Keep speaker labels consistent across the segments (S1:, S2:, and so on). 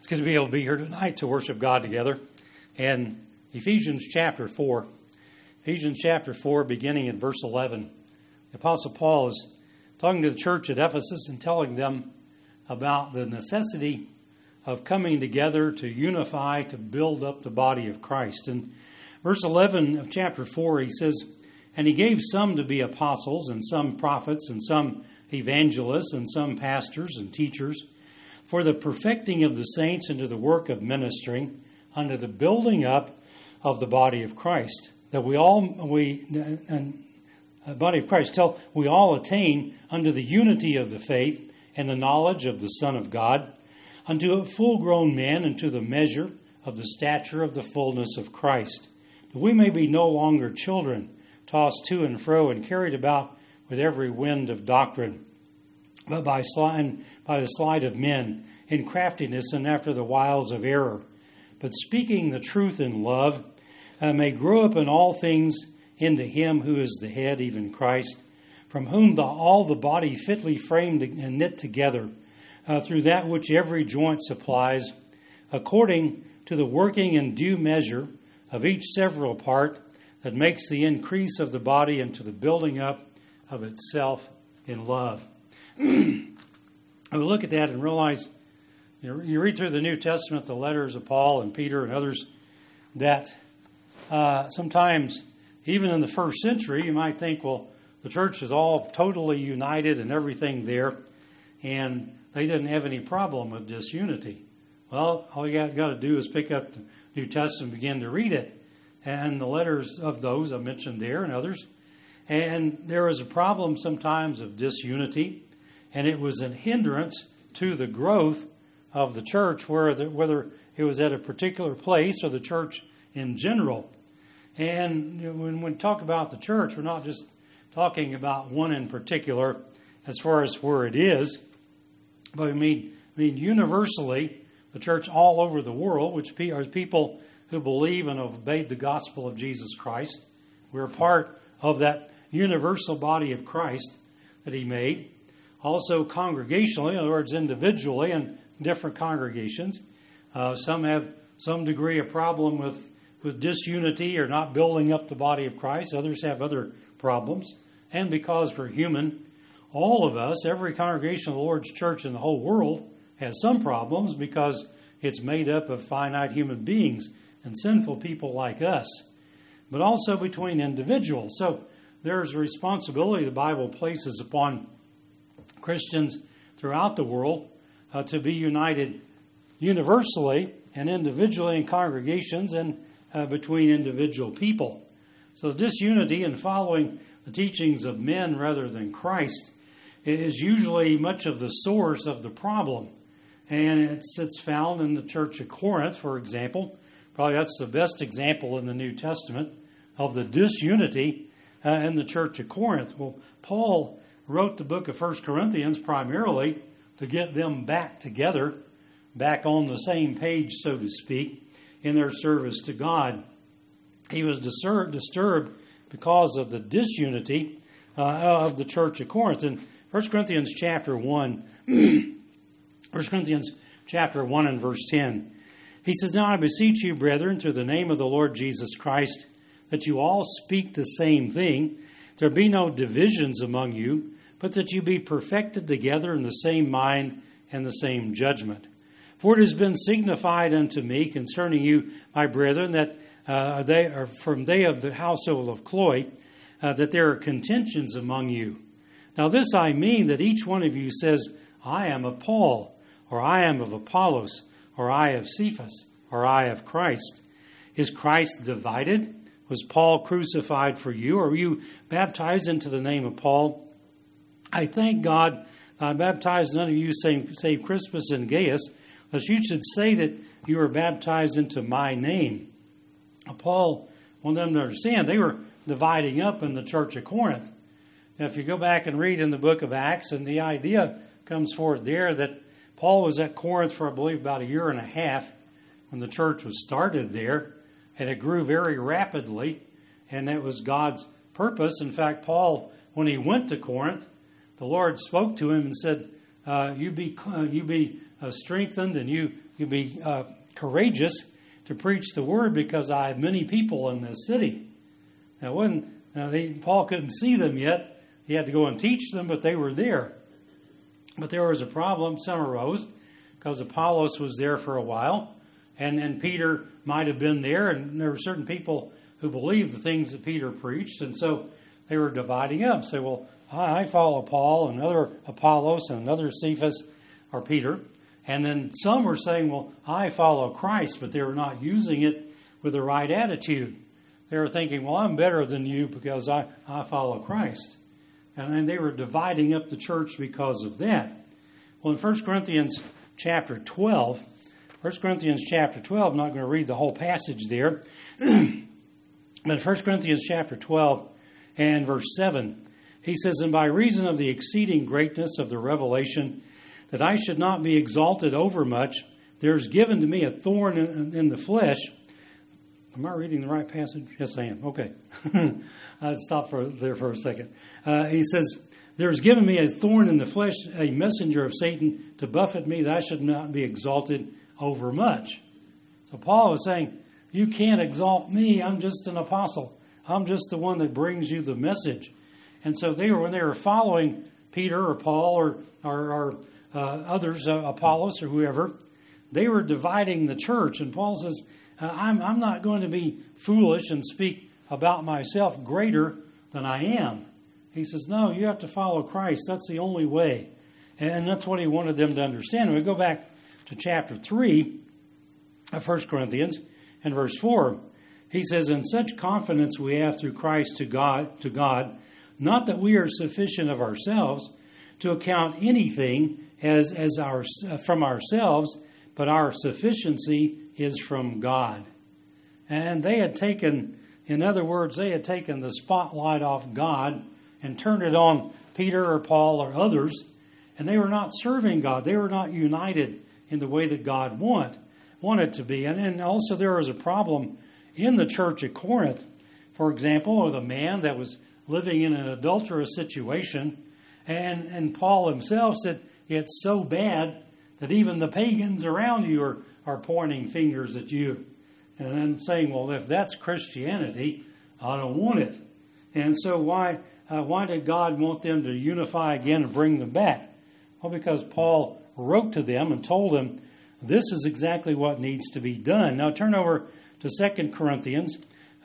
S1: It's good to be able to be here tonight to worship God together. And Ephesians chapter 4, beginning in verse 11, the Apostle Paul is talking to the church at Ephesus and telling them about the necessity of coming together to unify, to build up the body of Christ. In verse 11 of chapter 4, he says, "And he gave some to be apostles, and some prophets, and some evangelists, and some pastors and teachers, for the perfecting of the saints into the work of ministering, unto the building up of the body of Christ, that body of Christ, till we all attain unto the unity of the faith and the knowledge of the Son of God, unto a full-grown man, unto the measure of the stature of the fullness of Christ, that we may be no longer children, tossed to and fro and carried about with every wind of doctrine, but by the sleight of men, in craftiness and after the wiles of error, but speaking the truth in love, may grow up in all things into him who is the head, even Christ, from whom all the body fitly framed and knit together, through that which every joint supplies, according to the working in due measure of each several part, that makes the increase of the body into the building up of itself in love." And we look at that and realize, you read through the New Testament, the letters of Paul and Peter and others, that sometimes, even in the first century, you might think, well, the church is all totally united and everything there, and they didn't have any problem with disunity. Well, all you got to do is pick up the New Testament and begin to read it, and the letters of those I mentioned there and others. And there was a problem sometimes of disunity, and it was a hindrance to the growth of the church, whether it was at a particular place or the church in general. And when we talk about the church, we're not just talking about one in particular as far as where it is, but I mean universally, the church all over the world, which are people who believe and have obeyed the gospel of Jesus Christ. We're part of that universal body of Christ that he made. Also congregationally, in other words, individually in different congregations. Some have some degree of problem with disunity or not building up the body of Christ. Others have other problems. And because we're human, all of us, every congregation of the Lord's church in the whole world has some problems because it's made up of finite human beings and sinful people like us. But also between individuals. So there's a responsibility the Bible places upon Christians throughout the world to be united universally and individually in congregations and between individual people. So disunity in following the teachings of men rather than Christ is usually much of the source of the problem. And it's found in the church of Corinth, for example. Probably that's the best example in the New Testament of the disunity in the church of Corinth. Well, Paul wrote the book of 1 Corinthians primarily to get them back together, back on the same page, so to speak, in their service to God. He was disturbed because of the disunity of the church of Corinth. In 1 Corinthians chapter 1, 1 Corinthians chapter 1 and verse 10, he says, "Now I beseech you, brethren, through the name of the Lord Jesus Christ, that you all speak the same thing. There be no divisions among you, but that you be perfected together in the same mind and the same judgment. For it has been signified unto me concerning you, my brethren, that they of the household of Chloe, that there are contentions among you. Now this I mean, that each one of you says, I am of Paul, or I am of Apollos, or I of Cephas, or I of Christ. Is Christ divided? Was Paul crucified for you? Or were you baptized into the name of Paul? I thank God that I baptized none of you save Crispus and Gaius, lest you should say that you were baptized into my name." Now, Paul wanted them to understand they were dividing up in the church of Corinth. Now, if you go back and read in the book of Acts, and the idea comes forth there that Paul was at Corinth for, I believe, about a year and a half when the church was started there, and it grew very rapidly, and that was God's purpose. In fact, Paul, when he went to Corinth, the Lord spoke to him and said, you be strengthened and you you be courageous to preach the word because I have many people in this city. Now, Paul couldn't see them yet. He had to go and teach them, but they were there. But there was a problem. Some arose because Apollos was there for a while, and Peter might have been there, and there were certain people who believed the things that Peter preached, and so they were dividing up. Say, well, I follow Paul, another Apollos, and another Cephas or Peter. And then some were saying, well, I follow Christ, but they were not using it with the right attitude. They were thinking, well, I'm better than you because I follow Christ. And then they were dividing up the church because of that. Well, in 1 Corinthians chapter 12, I'm not going to read the whole passage there, but in 1 Corinthians chapter 12 and verse 7, he says, and by reason of the exceeding greatness of the revelation, that I should not be exalted overmuch, there is given to me a thorn in the flesh. Am I reading the right passage? Yes, I am. Okay. I'll stop there for a second. He says, there is given me a thorn in the flesh, a messenger of Satan to buffet me, that I should not be exalted overmuch. So Paul was saying, you can't exalt me. I'm just an apostle. I'm just the one that brings you the message. And so when they were following Peter or Paul or others, Apollos or whoever, they were dividing the church. And Paul says, I'm not going to be foolish and speak about myself greater than I am. He says, no, you have to follow Christ. That's the only way. And that's what he wanted them to understand. When we go back to chapter 3 of 1 Corinthians and verse 4, he says, in such confidence we have through Christ to God, not that we are sufficient of ourselves to account anything as from ourselves, but our sufficiency is from God. And they had taken, in other words, they had taken the spotlight off God and turned it on Peter or Paul or others, and they were not serving God. They were not united in the way that God wanted to be. And also there was a problem in the church at Corinth, for example, with a man that was living in an adulterous situation, and Paul himself said, it's so bad that even the pagans around you are pointing fingers at you and then saying, well, if that's Christianity, I don't want it. And so why did God want them to unify again and bring them back? Well, because Paul wrote to them and told them this is exactly what needs to be done. Now turn over to 2 Corinthians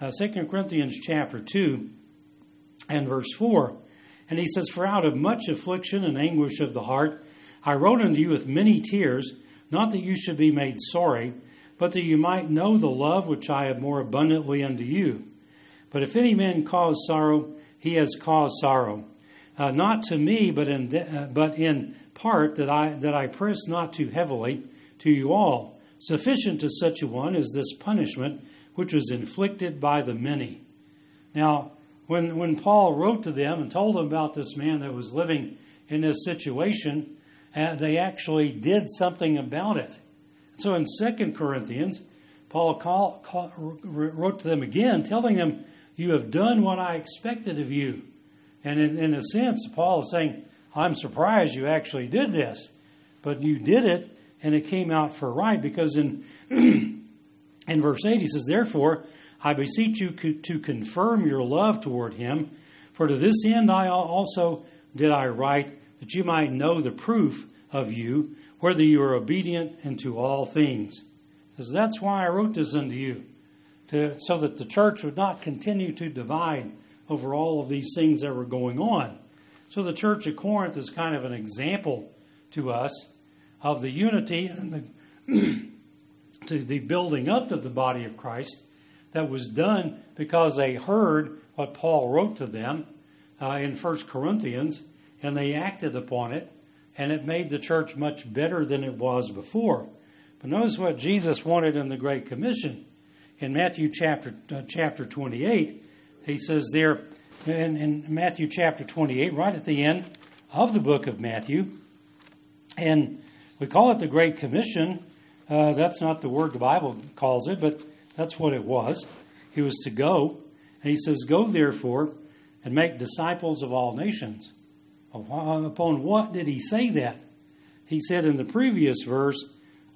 S1: chapter 2 and verse 4. And he says, for out of much affliction and anguish of the heart, I wrote unto you with many tears, not that you should be made sorry, but that you might know the love which I have more abundantly unto you. But if any man cause sorrow, he has caused sorrow, not to me, but in part that I press not too heavily to you all. Sufficient to such a one is this punishment which was inflicted by the many. Now, when Paul wrote to them and told them about this man that was living in this situation, they actually did something about it. So in 2 Corinthians, Paul wrote to them again, telling them, you have done what I expected of you. And in a sense, Paul is saying, I'm surprised you actually did this. But you did it, and it came out for right, because in verse 8 he says, therefore, I beseech you to confirm your love toward him, for to this end I also did I write, that you might know the proof of you, whether you are obedient unto all things. Because that's why I wrote this unto you, so that the church would not continue to divide over all of these things that were going on. So the church at Corinth is kind of an example to us of the unity and to the building up of the body of Christ that was done because they heard what Paul wrote to them in 1 Corinthians, and they acted upon it, and it made the church much better than it was before. But notice what Jesus wanted in the Great Commission. In Matthew chapter 28, he says there, in Matthew chapter 28, right at the end of the book of Matthew, and we call it the Great Commission. That's not the word the Bible calls it, but that's what it was. He was to go, and he says, go therefore and make disciples of all nations. Upon what did he say that? He said in the previous verse,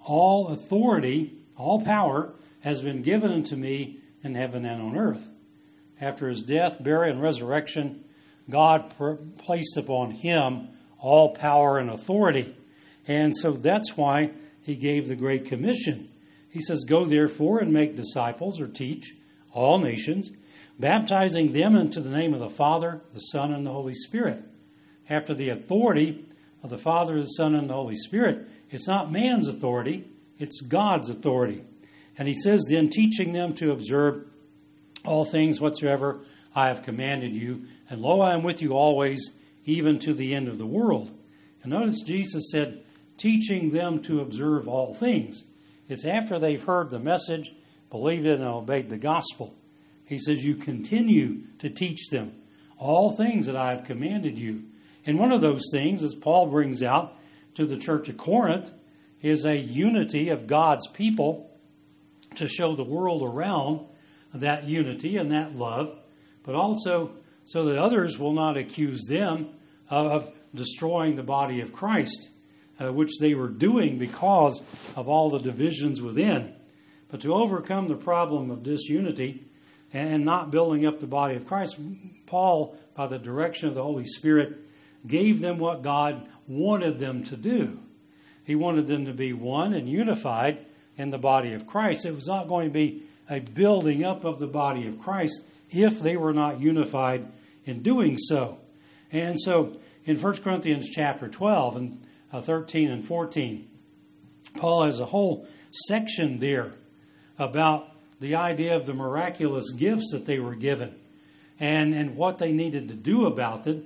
S1: all authority, all power has been given unto me in heaven and on earth. After his death, burial, and resurrection, God placed upon him all power and authority. And so that's why he gave the Great Commission. He says, "Go therefore and make disciples," or teach, "all nations, baptizing them into the name of the Father, the Son, and the Holy Spirit." After the authority of the Father, the Son, and the Holy Spirit, it's not man's authority, it's God's authority. And he says, "Then teaching them to observe all things whatsoever I have commanded you, and lo, I am with you always, even to the end of the world." And notice Jesus said, teaching them to observe all things. It's after they've heard the message, believed it, and obeyed the gospel. He says, you continue to teach them all things that I have commanded you. And one of those things, as Paul brings out to the church of Corinth, is a unity of God's people to show the world around that unity and that love, but also so that others will not accuse them of destroying the body of Christ, which they were doing because of all the divisions within. But to overcome the problem of disunity and not building up the body of Christ, Paul, by the direction of the Holy Spirit, gave them what God wanted them to do. He wanted them to be one and unified in the body of Christ. It was not going to be a building up of the body of Christ if they were not unified in doing so. And so in 1 Corinthians chapter 12 and 13 and 14, Paul has a whole section there about the idea of the miraculous gifts that they were given and what they needed to do about it.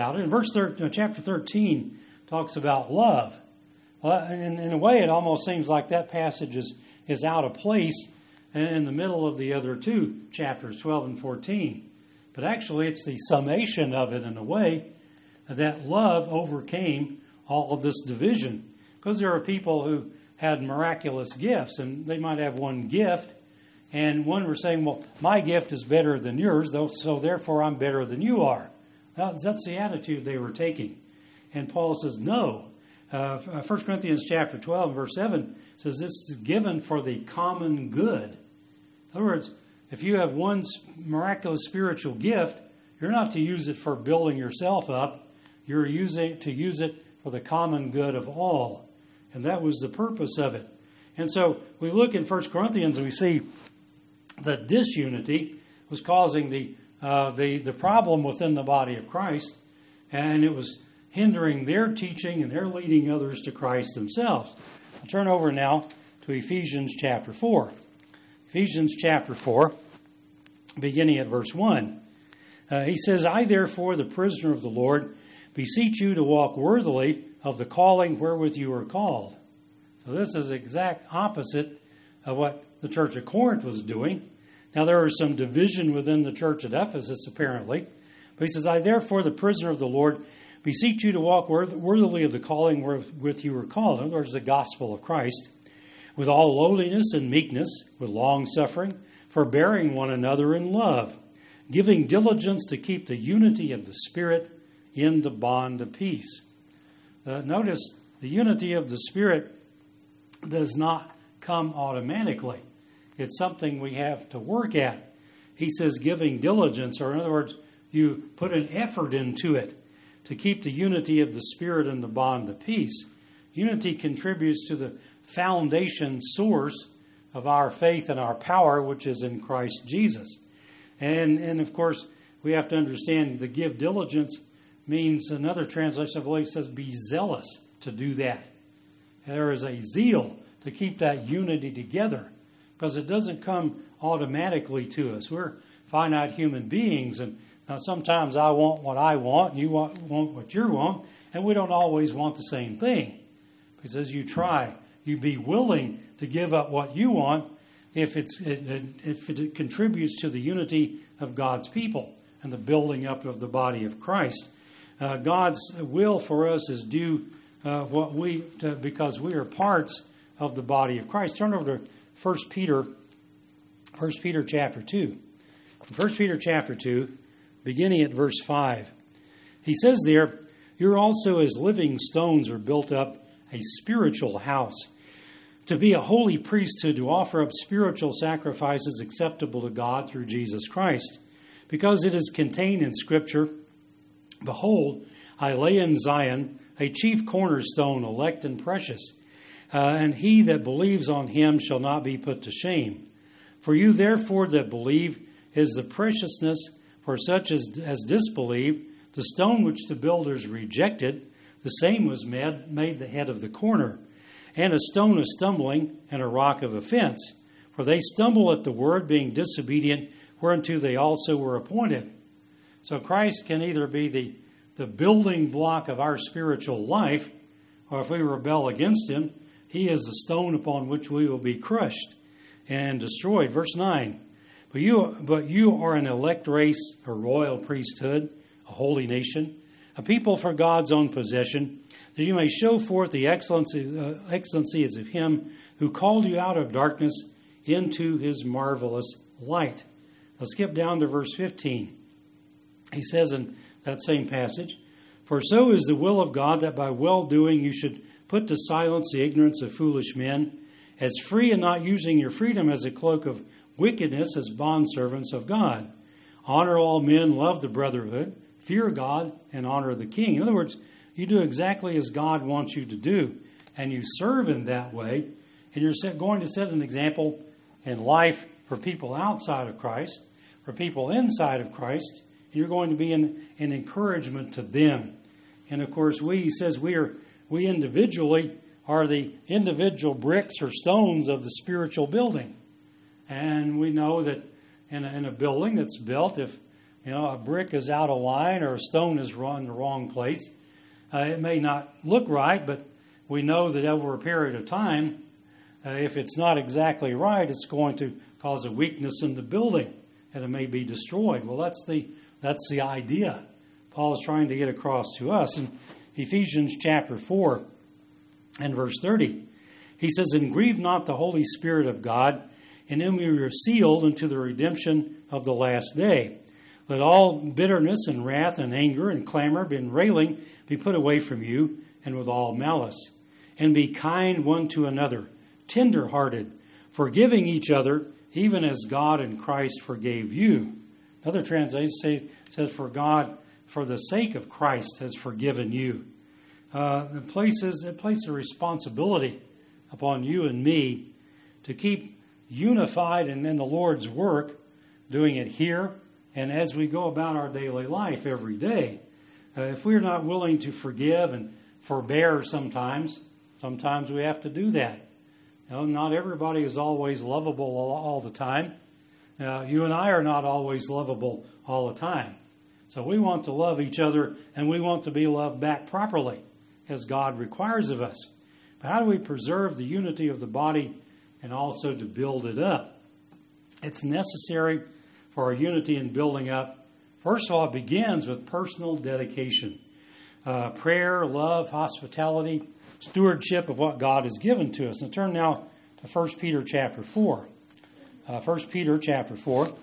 S1: And chapter 13 talks about love. Well, in a way, it almost seems like that passage is out of place in the middle of the other two chapters, 12 and 14. But actually, it's the summation of it in a way that love overcame all of this division. Because there are people who had miraculous gifts, and they might have one gift, and one were saying, well, my gift is better than yours, so therefore I'm better than you are. That's the attitude they were taking. And Paul says, no. 1 Corinthians chapter 12, verse 7 says this is given for the common good. In other words, if you have one miraculous spiritual gift, you're not to use it for building yourself up. You're to use it for the common good of all. And that was the purpose of it. And so we look in 1 Corinthians and we see that disunity was causing the problem within the body of Christ, and it was hindering their teaching and their leading others to Christ themselves. I'll turn over now to Ephesians chapter 4. Ephesians chapter 4, beginning at verse 1. He says, I therefore, the prisoner of the Lord, beseech you to walk worthily of the calling wherewith you are called. So this is the exact opposite of what the church of Corinth was doing. Now there was some division within the church at Ephesus, apparently. But he says, I therefore, the prisoner of the Lord, beseech you to walk worthily of the calling wherewith you were called. In other words, the gospel of Christ, with all lowliness and meekness, with long suffering, forbearing one another in love, giving diligence to keep the unity of the Spirit in the bond of peace. Notice, the unity of the Spirit does not come automatically. It's something we have to work at. He says giving diligence, or in other words, you put an effort into it to keep the unity of the Spirit in the bond of peace. Unity contributes to the foundation source of our faith and our power, which is in Christ Jesus. And of course, we have to understand the give diligence means, another translation I believe says be zealous to do that. There is a zeal to keep that unity together, because it doesn't come automatically to us. We're finite human beings, and now sometimes I want what I want, and you want what you want, and we don't always want the same thing. Because as you try, you be willing to give up what you want if it contributes to the unity of God's people and the building up of the body of Christ. God's will for us is due because we are parts of the body of Christ. Turn over to 1 Peter chapter 2. 1 Peter chapter 2, beginning at verse 5. He says there, you're also as living stones are built up a spiritual house to be a holy priesthood, to offer up spiritual sacrifices acceptable to God through Jesus Christ. Because it is contained in Scripture, behold, I lay in Zion a chief cornerstone, elect and precious, and he that believes on him shall not be put to shame. For you therefore that believe is the preciousness for such as disbelieve. The stone which the builders rejected, the same was made the head of the corner, and a stone of stumbling and a rock of offense. For they stumble at the word, being disobedient, whereunto they also were appointed. So Christ can either be the building block of our spiritual life, or if we rebel against him, he is the stone upon which we will be crushed and destroyed. Verse 9, But you are an elect race, a royal priesthood, a holy nation, a people for God's own possession, that you may show forth the excellencies of him who called you out of darkness into his marvelous light. Now skip down to verse 15. He says in that same passage, For so is the will of God, that by well-doing you should put to silence the ignorance of foolish men, as free and not using your freedom as a cloak of wickedness, as bondservants of God. Honor all men, love the brotherhood, fear God, and honor the king. In other words, you do exactly as God wants you to do, and you serve in that way, and you're going to set an example in life for people outside of Christ, for people inside of Christ. You're going to be an encouragement to them. And of course, he says we individually are the individual bricks or stones of the spiritual building. And we know that in a building that's built, if a brick is out of line or a stone is in the wrong place, it may not look right, but we know that over a period of time, if it's not exactly right, it's going to cause a weakness in the building, and it may be destroyed. Well, that's the idea Paul is trying to get across to us. In Ephesians chapter 4 and verse 30, he says, And grieve not the Holy Spirit of God, in whom you are sealed unto the redemption of the last day. Let all bitterness and wrath and anger and clamor and railing be put away from you, and with all malice. And be kind one to another, tender-hearted, forgiving each other, even as God in Christ forgave you. Another translation says, For God, for the sake of Christ, has forgiven you. It places a responsibility upon you and me to keep unified and in the Lord's work, doing it here and as we go about our daily life every day. If we're not willing to forgive and forbear sometimes we have to do that. Not everybody is always lovable all the time. You and I are not always lovable all the time. So we want to love each other, and we want to be loved back properly, as God requires of us. But how do we preserve the unity of the body and also to build it up? It's necessary for our unity and building up. First of all, it begins with personal dedication. Prayer, love, hospitality, stewardship of what God has given to us. Now turn now to 1 Peter chapter 4. 1 Peter chapter 4.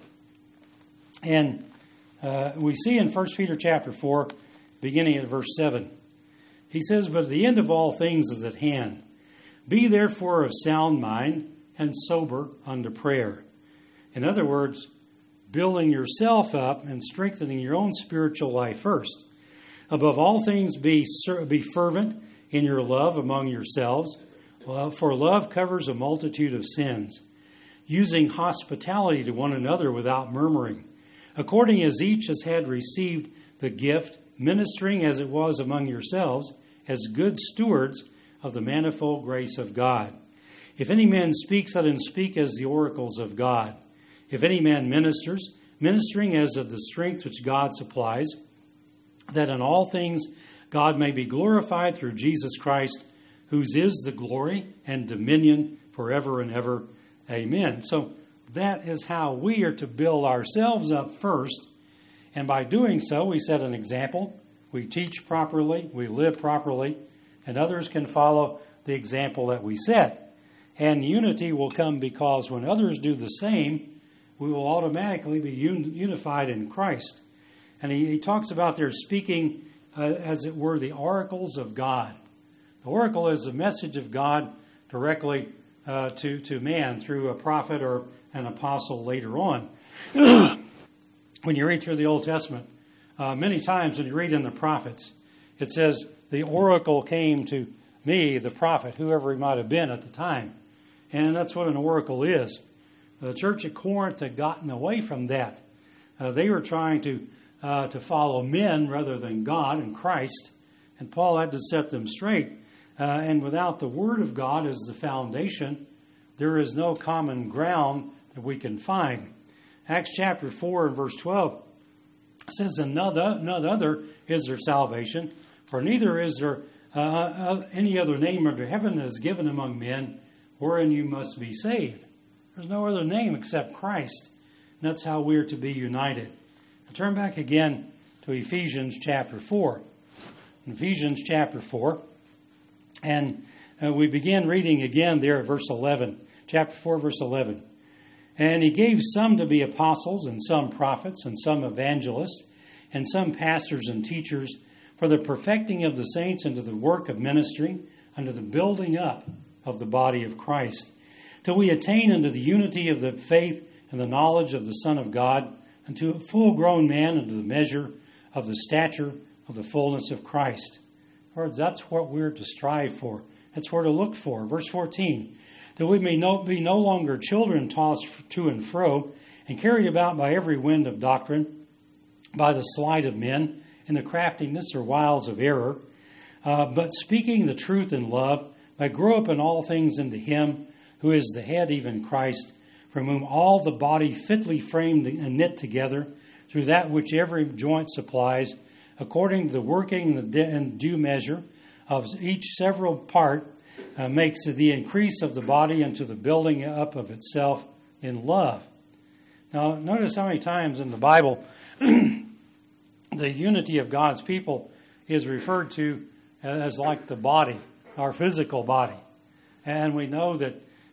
S1: And we see in 1 Peter chapter 4, beginning at verse 7, he says, But the end of all things is at hand. Be therefore of sound mind and sober unto prayer. In other words, building yourself up and strengthening your own spiritual life first. Above all things, be fervent in your love among yourselves, for love covers a multitude of sins. Using hospitality to one another without murmuring, according as each has had received the gift, ministering as it was among yourselves, as good stewards of the manifold grace of God. If any man speaks, let him speak as the oracles of God. If any man ministers, ministering as of the strength which God supplies, that in all things God may be glorified through Jesus Christ, whose is the glory and dominion forever and ever. Amen. So that is how we are to build ourselves up first. And by doing so, we set an example. We teach properly, we live properly, and others can follow the example that we set. And unity will come because when others do the same, we will automatically be unified in Christ. And he talks about their speaking, as it were, the oracles of God. The oracle is the message of God directly to man through a prophet or an apostle later on. When you read through the Old Testament, many times when you read in the prophets, it says, the oracle came to me, the prophet, whoever he might have been at the time. And that's what an oracle is. The church at Corinth had gotten away from that. They were trying to follow men rather than God and Christ. And Paul had to set them straight. And without the Word of God as the foundation, there is no common ground that we can find. Acts chapter 4 and verse 12 says, "And none other is there salvation, for neither is there any other name under heaven that is given among men wherein you must be saved." There's no other name except Christ. And that's how we're to be united. Now turn back again to Ephesians chapter 4. Ephesians chapter 4. And we begin reading again there at verse 11. Chapter 4, verse 11. "And he gave some to be apostles, and some prophets, and some evangelists, and some pastors and teachers, for the perfecting of the saints unto the work of ministry, unto the building up of the body of Christ, till we attain unto the unity of the faith and the knowledge of the Son of God, unto a full grown man, unto the measure of the stature of the fullness of Christ." In other words, that's what we're to strive for. That's what to look for. Verse 14, "That we may be no longer children tossed to and fro, and carried about by every wind of doctrine, by the sleight of men, and the craftiness or wiles of error, but speaking the truth in love, might grow up in all things into him who is the head, even Christ, from whom all the body fitly framed and knit together, through that which every joint supplies, according to the working and due measure of each several part, makes the increase of the body unto the building up of itself in love." Now, notice how many times in the Bible the unity of God's people is referred to as like the body, our physical body. And we know that,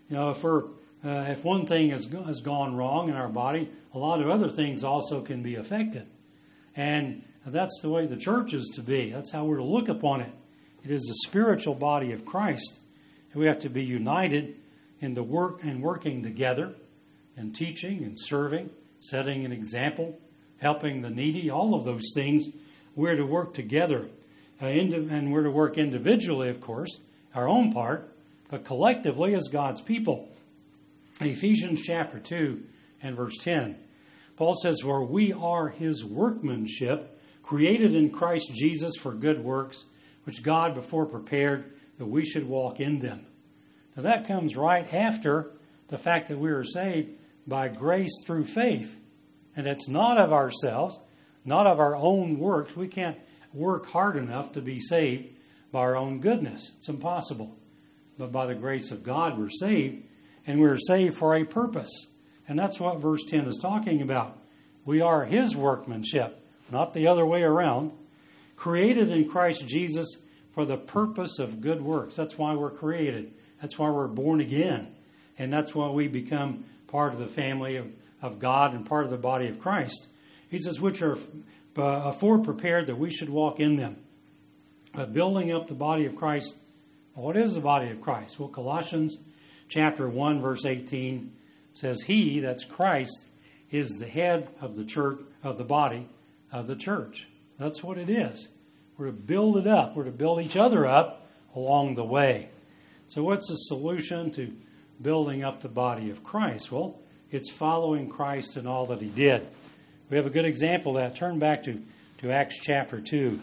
S1: if one thing has gone wrong in our body, a lot of other things also can be affected. And that's the way the church is to be. That's how we're to look upon it. It is the spiritual body of Christ. And we have to be united in the work and working together, and teaching and serving, setting an example, helping the needy, all of those things. We're to work together. And we're to work individually, of course, our own part, but collectively as God's people. In Ephesians chapter 2 and verse 10, Paul says, "For we are his workmanship, created in Christ Jesus for good works, which God before prepared that we should walk in them." Now that comes right after the fact that we are saved by grace through faith. And it's not of ourselves, not of our own works. We can't work hard enough to be saved by our own goodness. It's impossible. But by the grace of God, we're saved, and we're saved for a purpose. And that's what verse 10 is talking about. We are his workmanship, not the other way around, created in Christ Jesus for the purpose of good works. That's why we're created. That's why we're born again. And that's why we become part of the family of God and part of the body of Christ. He says, which are afore prepared that we should walk in them. Building up the body of Christ. What is the body of Christ? Well, Colossians chapter 1, verse 18 says, "He," that's Christ, "is the head of the church, of the body of the church." That's what it is. We're to build it up. We're to build each other up along the way. So what's the solution to building up the body of Christ? Well, it's following Christ in all that he did. We have a good example of that. Turn back to Acts chapter 2.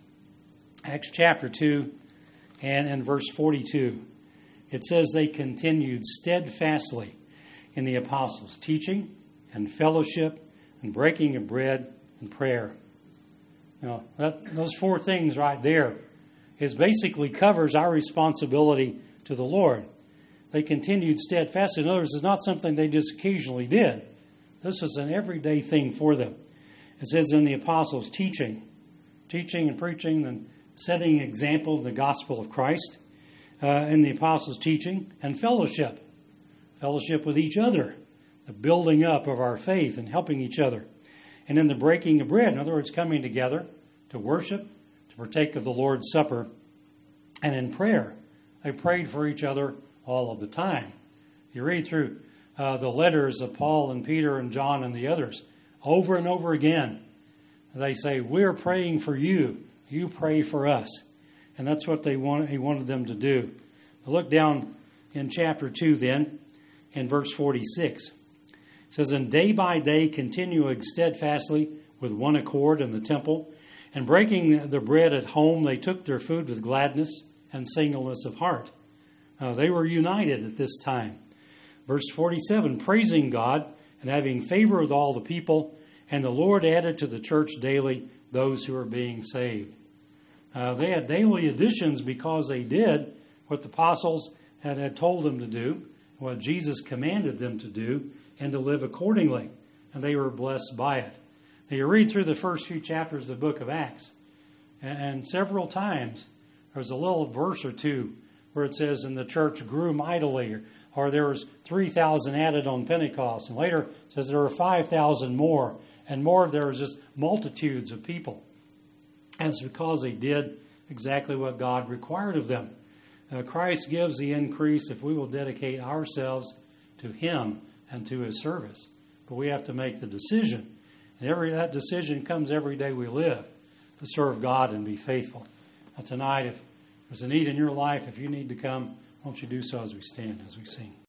S1: Acts chapter 2 and in verse 42. It says, "They continued steadfastly in the apostles' teaching and fellowship and breaking of bread and prayer." Now, those four things right there basically covers our responsibility to the Lord. They continued steadfastly. In other words, it's not something they just occasionally did. This is an everyday thing for them. It says in the apostles' teaching and preaching and setting an example of the gospel of Christ, in the apostles' teaching, and fellowship with each other, the building up of our faith and helping each other. And in the breaking of bread, in other words, coming together to worship, to partake of the Lord's Supper, and in prayer. They prayed for each other all of the time. You read through the letters of Paul and Peter and John and the others over and over again. They say, we're praying for you. You pray for us. And that's what he wanted them to do. Look down in chapter 2 then, in verse 46. It says, and day by day continuing steadfastly with one accord in the temple, and breaking the bread at home, they took their food with gladness and singleness of heart. They were united at this time. Verse 47, praising God and having favor with all the people, and the Lord added to the church daily those who are being saved. They had daily additions because they did what the apostles had told them to do, what Jesus commanded them to do, and to live accordingly. And they were blessed by it. Now you read through the first few chapters of the book of Acts, and several times there's a little verse or two where it says, and the church grew mightily, or there was 3,000 added on Pentecost. And later it says there were 5,000 more, and more there was just multitudes of people. And it's because they did exactly what God required of them. Christ gives the increase if we will dedicate ourselves to Him and to His service. But we have to make the decision. And that decision comes every day we live to serve God and be faithful. Now tonight, if there's a need in your life, if you need to come, won't you do so as we stand, as we sing.